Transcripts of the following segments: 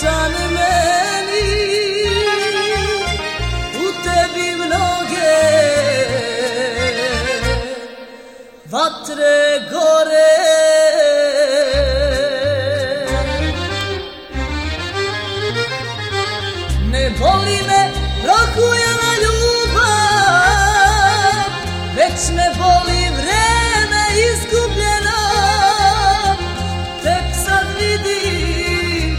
dušan meni, u tebi mnoge vatre gore. Ne boli me prokujena ljubav, već me boli vreme izgubljeno. Tek sad vidim,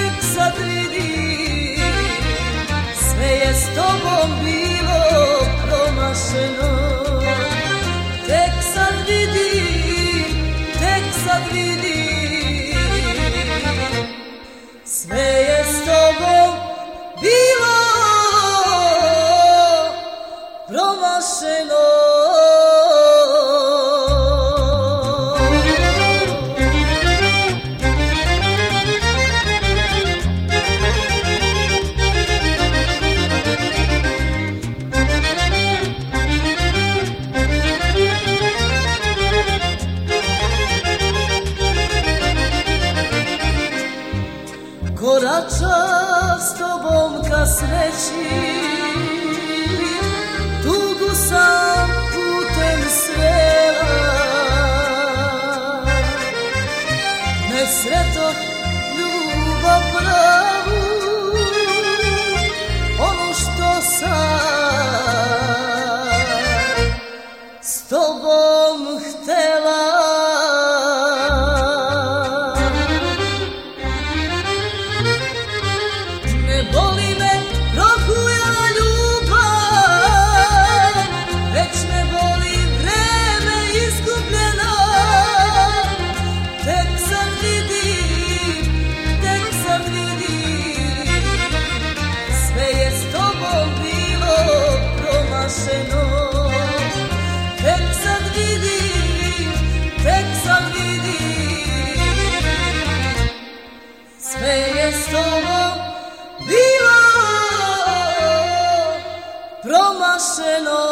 sve je s tobom bilo promašeno. Tek sad vidim, sve je s tobom bilo promašeno. Koračam s tobom ka sreći, tugu sam putem srela. Ne sretoh ljubav pravu, ono što sam s tobom htela. Ne boli me prokujena ljubav, već me boli vreme izgubljeno. Tek sad vidim, sve je s tobom bilo promašeno. Tek sad vidim, sve je s tobom bilo promašeno.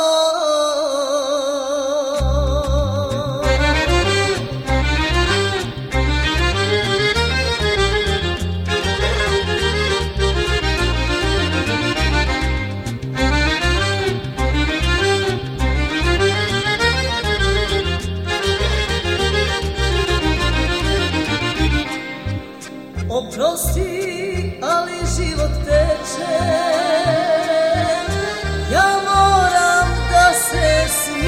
Oprosti, ali život teče, ja moram da se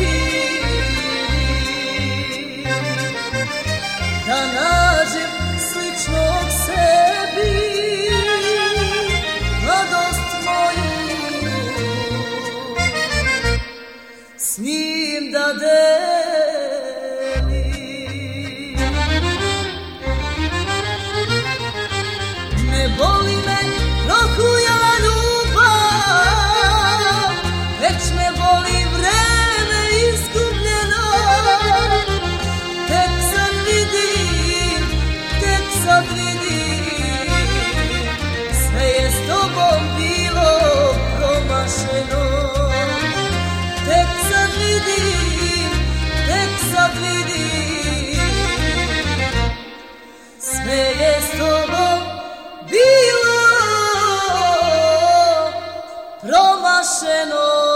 smirim, da nađem sličnog sebi, mladost moju s njim da delim. Ne boli me prokujena ljubav, već me boli vreme izgubljeno. Tek sad vidim, sve je s tobom bilo promašeno. Tek sad vidim, sve je s tobom bilo promašeno.